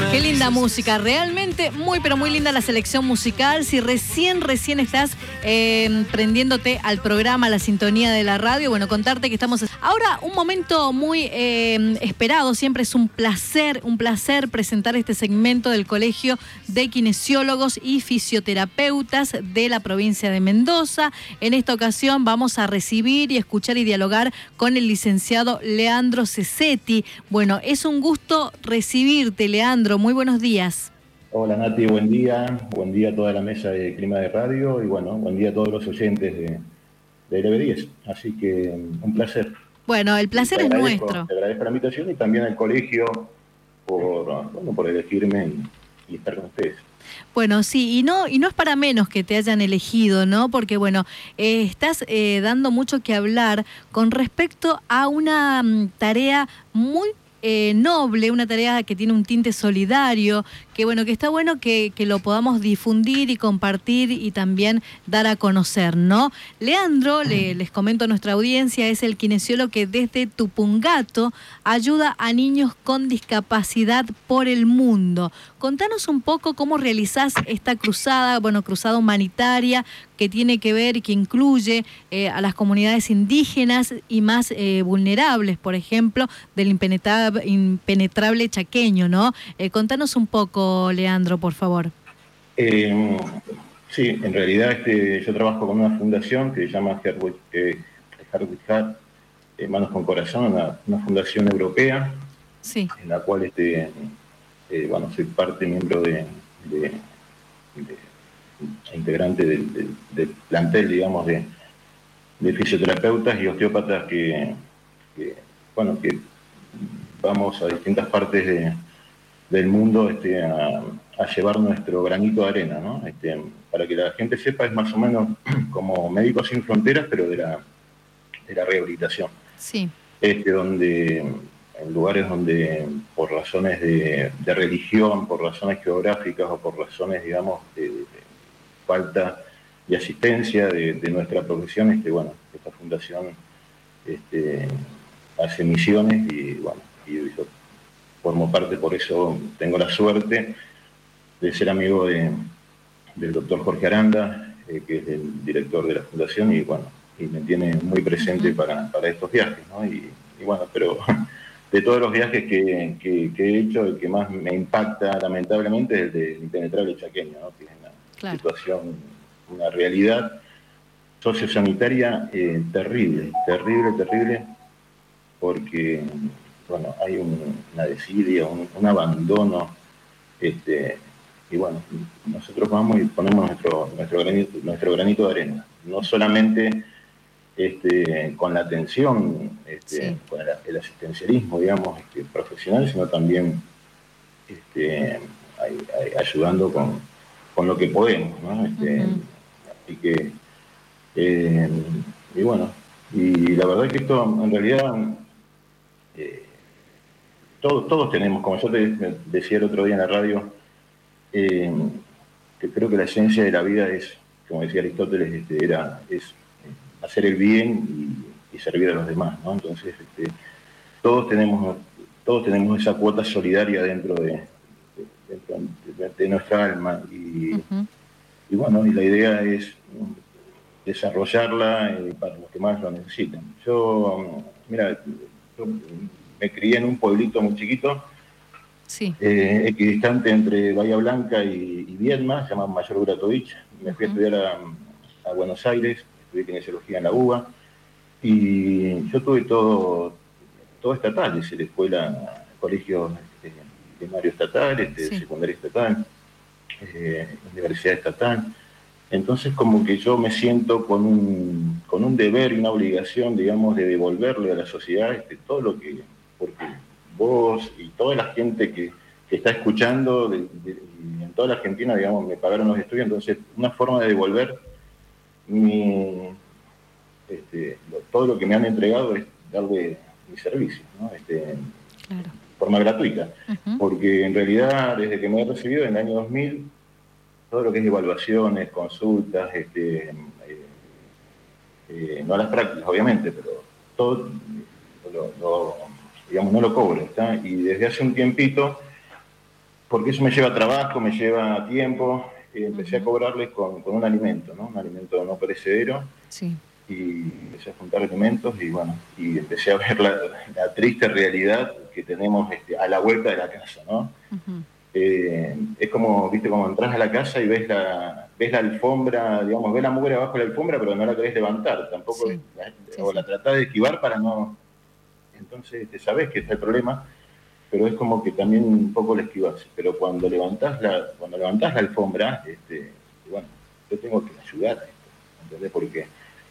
Qué linda música, realmente muy pero muy linda la selección musical. Si recién estás prendiéndote al programa, a la sintonía de la radio, bueno, contarte que estamos... Ahora, un momento muy esperado, siempre es un placer presentar este segmento del Colegio de Kinesiólogos y Fisioterapeutas de la provincia de Mendoza. En esta ocasión vamos a recibir y escuchar y dialogar con el licenciado Leandro Cesetti. Bueno, es un gusto recibirte, Leandro. Muy buenos días. Hola Nati, buen día a toda la mesa de Clima de Radio y bueno, buen día a todos los oyentes de LB10. Así que un placer. Bueno, el placer es nuestro. Te agradezco la invitación y también al colegio por elegirme y estar con ustedes. Bueno, sí, y no es para menos que te hayan elegido, ¿no? Porque, bueno, estás dando mucho que hablar con respecto a una tarea muy noble, una tarea que tiene un tinte solidario, que bueno, que está bueno que lo podamos difundir y compartir y también dar a conocer, ¿no? Leandro, les comento a nuestra audiencia, es el kinesiólogo que desde Tupungato ayuda a niños con discapacidad por el mundo. Contanos un poco cómo realizás esta cruzada, bueno, cruzada humanitaria, que tiene que ver y que incluye a las comunidades indígenas y más vulnerables, por ejemplo, del impenetrable chaqueño, ¿no? Contanos un poco, Leandro, por favor. Sí, en realidad yo trabajo con una fundación que se llama Heart with Heart, Manos con Corazón, una fundación europea, sí, en la cual soy miembro integrante del plantel, digamos, de fisioterapeutas y osteópatas que vamos a distintas partes del mundo a llevar nuestro granito de arena, ¿no? Para que la gente sepa, es más o menos como Médicos Sin Fronteras, pero de la rehabilitación. Sí. Donde en lugares donde por razones de religión, por razones geográficas o por razones, digamos, de falta de asistencia de nuestra profesión, esta fundación hace misiones y yo formo parte, por eso tengo la suerte de ser amigo del doctor Jorge Aranda, que es el director de la fundación y me tiene muy presente para estos viajes, ¿no? Pero de todos los viajes que he hecho, el que más me impacta lamentablemente es el de impenetrable chaqueño, ¿no? Que es una situación, una realidad sociosanitaria terrible, porque hay una desidia, un abandono, nosotros vamos y ponemos nuestro granito de arena, no solamente con la atención, con el asistencialismo, digamos, profesional, sino también ayudando con lo que podemos, ¿no? Así que, y la verdad es que esto en realidad todos tenemos, como yo te decía el otro día en la radio, que creo que la esencia de la vida es, como decía Aristóteles, es hacer el bien y servir a los demás, ¿no? Entonces, todos tenemos esa cuota solidaria dentro de nuestra alma y la idea es desarrollarla para los que más lo necesitan. Yo me crié en un pueblito muy chiquito, equidistante entre Bahía Blanca y Viedma, se llama Mayor Gratovich. Me fui a estudiar a Buenos Aires, estudié kinesiología en la UBA, y yo tuve todo estatal, es la escuela, colegio primario estatal, secundaria estatal, universidad estatal. Entonces como que yo me siento con un deber y una obligación, digamos, de devolverle a la sociedad todo lo que, porque vos y toda la gente que está escuchando en toda la Argentina, digamos, me pagaron los estudios, entonces una forma de devolver todo lo que me han entregado es darle mi servicio, ¿no? De forma gratuita, porque en realidad desde que me he recibido en el año 2000, todo lo que es evaluaciones, consultas, no las prácticas obviamente, pero todo digamos, no lo cobro, ¿está? Y desde hace un tiempito porque eso me lleva trabajo, me lleva tiempo. Empecé a cobrarles con un alimento, ¿no? Un alimento no perecedero. Sí. Y empecé a juntar alimentos y bueno, y empecé a ver la triste realidad que tenemos a la vuelta de la casa, ¿no? Es como, viste, como entras a la casa y ves la alfombra, digamos, ves la mugre abajo de la alfombra, pero no la querés levantar, tampoco, Sí. o la tratás de esquivar para no... Entonces, sabés que está el problema, pero es como que también un poco la esquivás. Pero cuando levantás la alfombra, bueno, yo tengo que ayudar a esto, ¿entendés? Porque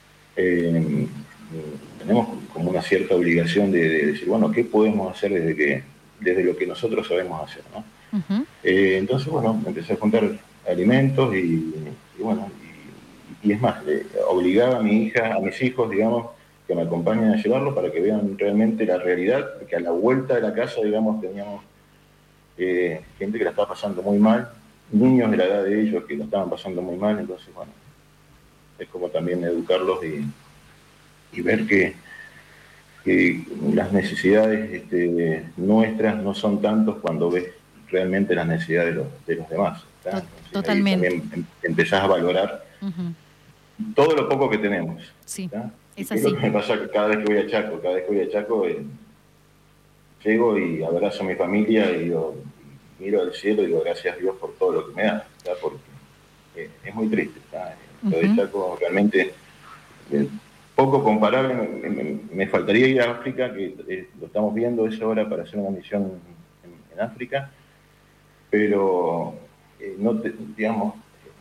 tenemos como una cierta obligación de decir, bueno, ¿qué podemos hacer desde lo que nosotros sabemos hacer, ¿no? Entonces, bueno, empecé a juntar alimentos y bueno, y es más, obligaba a mi hija, a mis hijos, digamos, que me acompañen a llevarlo para que vean realmente la realidad, que a la vuelta de la casa, digamos, teníamos gente que la estaba pasando muy mal, niños de la edad de ellos que la estaban pasando muy mal, entonces, bueno, es como también educarlos y ver que las necesidades nuestras no son tantos cuando ves realmente las necesidades de los demás. Totalmente. Ahí también empezás a valorar todo lo poco que tenemos. Sí, es así. Es lo que me pasa cada vez que voy a Chaco, llego y abrazo a mi familia y miro al cielo y digo gracias a Dios por todo lo que me da, porque es muy triste. Lo de Chaco realmente poco comparable. Me faltaría ir a África, que lo estamos viendo, es hora para hacer una misión en África, pero digamos,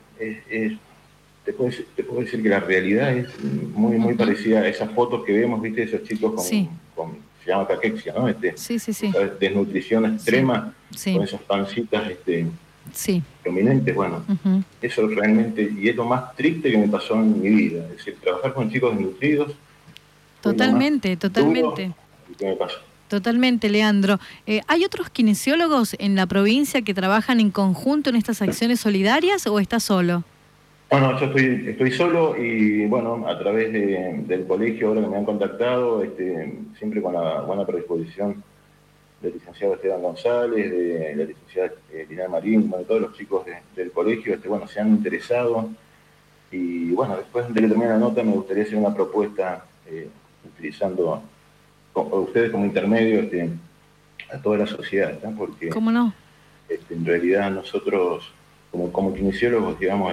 te puedo decir que la realidad es muy parecida a esas fotos que vemos, ¿viste? Esos chicos con se llama caquexia, ¿no? Desnutrición extrema, con esas pancitas prominentes. Bueno, eso realmente, y es lo más triste que me pasó en mi vida, es decir, trabajar con chicos desnutridos. Totalmente. ¿Qué me pasó? Totalmente, Leandro. ¿Hay otros kinesiólogos en la provincia que trabajan en conjunto en estas acciones solidarias o estás solo? No, yo estoy solo y bueno, a través del colegio ahora que me han contactado, siempre con la buena predisposición del licenciado Esteban González, de la licenciada Lina Marín, de todos los chicos del colegio, bueno, se han interesado y bueno, después de que termine la nota me gustaría hacer una propuesta utilizando a ustedes como intermedio a toda la sociedad, ¿no? Porque ¿cómo no? En realidad nosotros como kinesiólogos, digamos,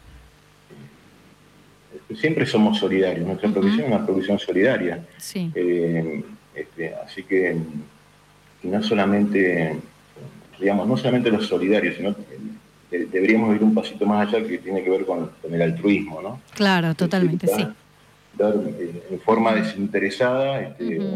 siempre somos solidarios, nuestra profesión es una profesión solidaria. Sí. Así que no solamente, digamos, no solamente los solidarios, sino deberíamos ir un pasito más allá, que tiene que ver con el altruismo, ¿no? Claro, totalmente, sí. Dar en forma desinteresada,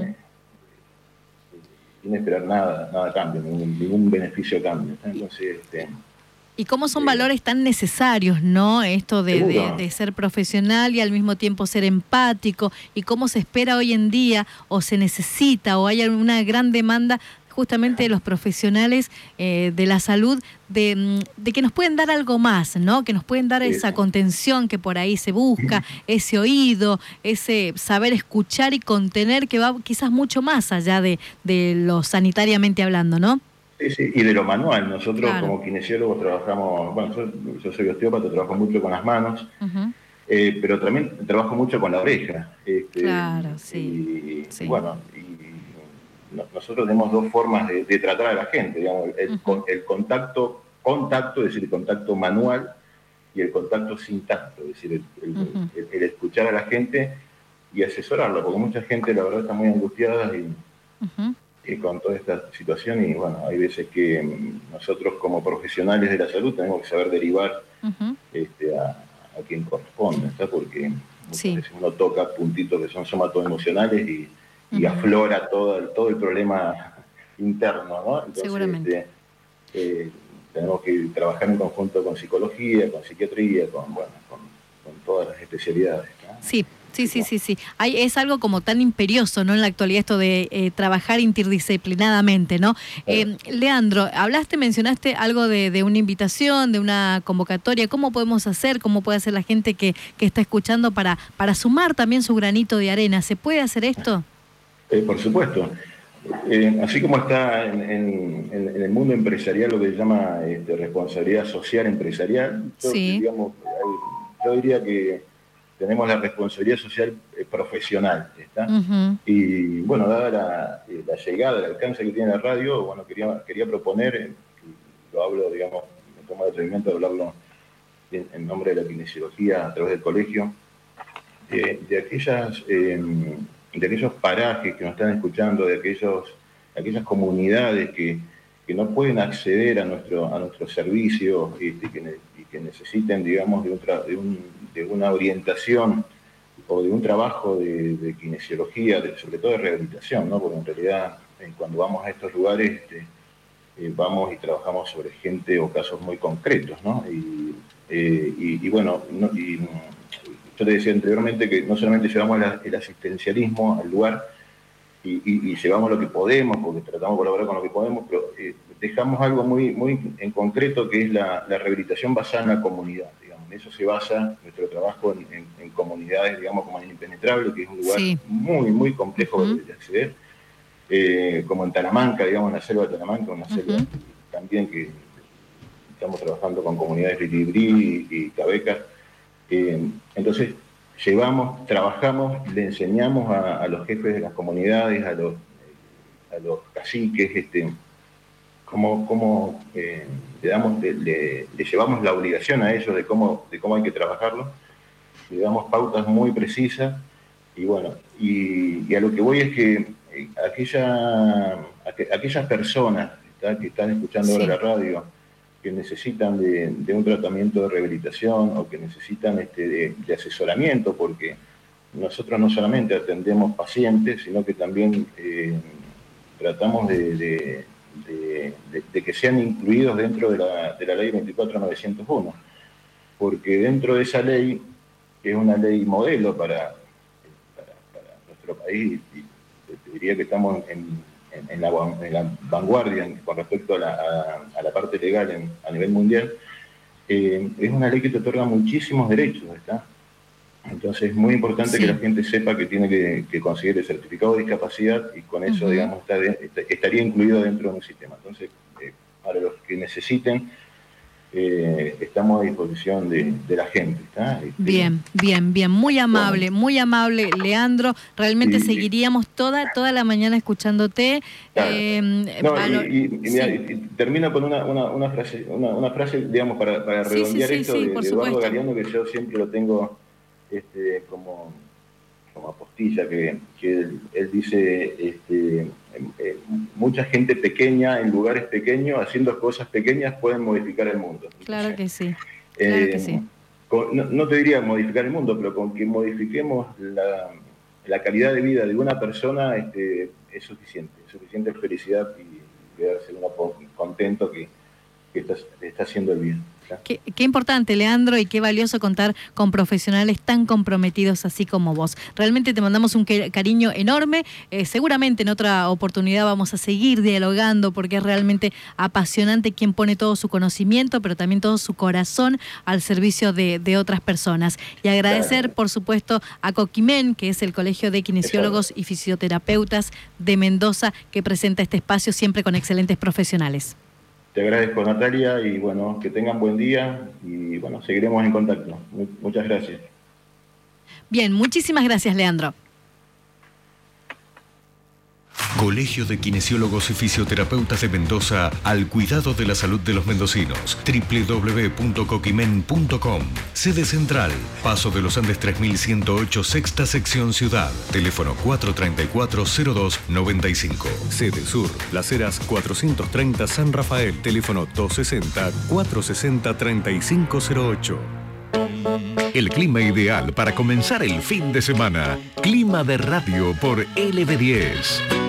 sin esperar nada a cambio, ningún beneficio a cambio. Entonces, y cómo son valores tan necesarios, ¿no? Esto de ser profesional y al mismo tiempo ser empático, y cómo se espera hoy en día, o se necesita, o hay una gran demanda justamente de los profesionales de la salud, de que nos pueden dar algo más, ¿no? Que nos pueden dar esa contención que por ahí se busca, ese oído, ese saber escuchar y contener, que va quizás mucho más allá de lo sanitariamente hablando, ¿no? Sí, y de lo manual. Nosotros como kinesiólogos trabajamos, bueno, yo soy osteópata, trabajo mucho con las manos, pero también trabajo mucho con la oreja. Claro, sí. Bueno, nosotros tenemos dos formas de tratar a la gente, digamos, el contacto, es decir, el contacto manual, y el contacto sin tacto, es decir, el escuchar a la gente y asesorarla, porque mucha gente la verdad está muy angustiada y con toda esta situación, y bueno, hay veces que nosotros como profesionales de la salud tenemos que saber derivar a quien corresponde, ¿está? Porque muchas veces uno toca puntitos que son somatoemocionales y aflora todo el problema interno, ¿no? Entonces, seguramente. Tenemos que trabajar en conjunto con psicología, con psiquiatría, con todas las especialidades, ¿no? Sí. Es algo como tan imperioso, ¿no? En la actualidad, esto de trabajar interdisciplinadamente, ¿no? Leandro, mencionaste algo de una invitación, de una convocatoria. ¿Cómo podemos hacer? ¿Cómo puede hacer la gente que está escuchando para sumar también su granito de arena? ¿Se puede hacer esto? Por supuesto. Así como está en el mundo empresarial lo que se llama responsabilidad social empresarial, Sí. yo diría que tenemos la responsabilidad social profesional, ¿está? Uh-huh. Y bueno, dada la llegada, el alcance que tiene la radio, bueno, quería proponer, lo hablo, digamos, me tomo el atrevimiento de hablarlo en nombre de la kinesiología a través del colegio, de aquellos parajes que nos están escuchando, de aquellas comunidades que no pueden acceder a nuestros servicios y que necesiten, digamos, de una orientación o de un trabajo de kinesiología, sobre todo de rehabilitación, ¿no? Porque en realidad cuando vamos a estos lugares vamos y trabajamos sobre gente o casos muy concretos, ¿no? Y bueno, yo te decía anteriormente que no solamente llevamos el asistencialismo al lugar y llevamos lo que podemos, porque tratamos de colaborar con lo que podemos, pero dejamos algo muy en concreto, que es la rehabilitación basada en la comunidad, digamos. En eso se basa nuestro trabajo en comunidades, digamos, como en Impenetrable, que es un lugar muy complejo de acceder, como en Talamanca, digamos, en la selva de Talamanca, una selva también que estamos trabajando con comunidades de Librí y Cabecas. Entonces, trabajamos, le enseñamos a los jefes de las comunidades, a los caciques, cómo le llevamos la obligación a ellos de cómo hay que trabajarlo, le damos pautas muy precisas, y bueno, y a lo que voy es que aquellas personas que están escuchando ahora la radio, que necesitan de un tratamiento de rehabilitación o que necesitan de asesoramiento, porque nosotros no solamente atendemos pacientes, sino que también tratamos de que sean incluidos dentro de la ley 24.901, porque dentro de esa ley, que es una ley modelo para nuestro país, y te diría que estamos en la vanguardia con respecto a la parte legal a nivel mundial, es una ley que te otorga muchísimos derechos, ¿está? Entonces es muy importante que la gente sepa que tiene que conseguir el certificado de discapacidad, y con eso, digamos, estaría incluido dentro de un sistema. Entonces, para los que necesiten, estamos a disposición de la gente, ¿está? Bien. Muy amable, Leandro. Realmente seguiríamos toda la mañana escuchándote. Claro. Y termino con una frase, digamos, para redondear esto de Eduardo Galeano, que yo siempre lo tengo como apostilla, que él dice, mucha gente pequeña en lugares pequeños, haciendo cosas pequeñas, pueden modificar el mundo. Claro que sí. No te diría modificar el mundo, pero con que modifiquemos la calidad de vida de una persona, es suficiente felicidad, y quedarse uno contento que está haciendo el bien. Qué importante, Leandro, y qué valioso contar con profesionales tan comprometidos así como vos. Realmente te mandamos un cariño enorme. Seguramente en otra oportunidad vamos a seguir dialogando, porque es realmente apasionante quien pone todo su conocimiento, pero también todo su corazón al servicio de otras personas. Y agradecer, por supuesto, a Coquimén, que es el Colegio de Kinesiólogos y Fisioterapeutas de Mendoza, que presenta este espacio siempre con excelentes profesionales. Te agradezco, Natalia, y bueno, que tengan buen día, y bueno, seguiremos en contacto. Muchas gracias. Bien, muchísimas gracias, Leandro. Colegio de Kinesiólogos y Fisioterapeutas de Mendoza, al cuidado de la salud de los mendocinos. www.coquimen.com. Sede central, Paso de los Andes 3108, sexta sección Ciudad. Teléfono 434-0295. Sede sur, Las Heras 430 San Rafael. Teléfono 260-460-3508. El clima ideal para comenzar el fin de semana. Clima de radio por LB10.